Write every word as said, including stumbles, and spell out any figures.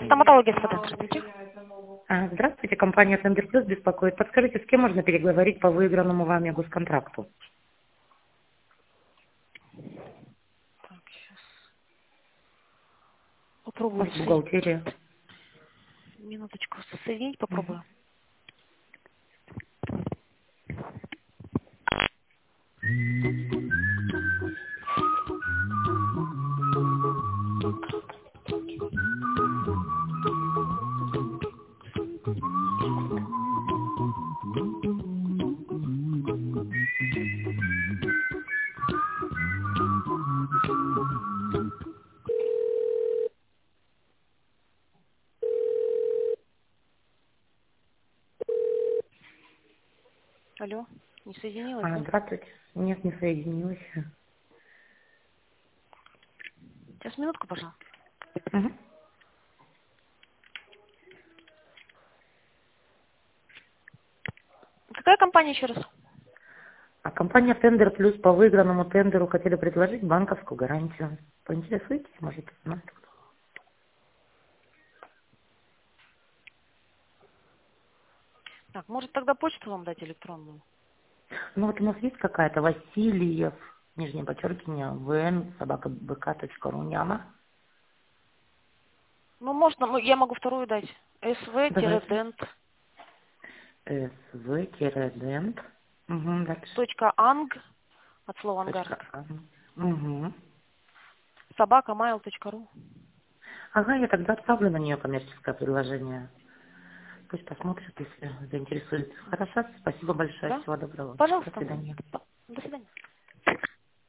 Стоматология СПТ, здравствуйте. А, Здравствуйте, компания Тендер Плюс беспокоит. Подскажите, с кем можно переговорить по выигранному вами госконтракту? Так, сейчас У попробую нас бухгалтерия. соединить. Минуточку, соединить Мгм. попробую. Алло, не соединилась, А, да? здравствуйте. Нет, не соединилась. Сейчас минутку, пожалуйста. Мгм. Какая компания еще раз? А компания Тендер Плюс по выигранному тендеру хотели предложить банковскую гарантию. Поинтересуйтесь, может, узнать. Так, может тогда почту вам дать электронную? Ну вот у нас есть какая-то Васильев, нижнее подчеркивание, ВН, собака бк.ру, не она? Ну, можно, ну, я могу вторую дать. Давайте. sv-dent. св-дент. Угу, дальше. Точка анг, от слова Точка. ангарск. Угу. Собака mail точка ру. Ага, я тогда отправлю на нее коммерческое предложение. Пусть посмотрит, если заинтересует. Хорошо, спасибо большое, Да? всего доброго. До Пожалуйста. свидания. До свидания.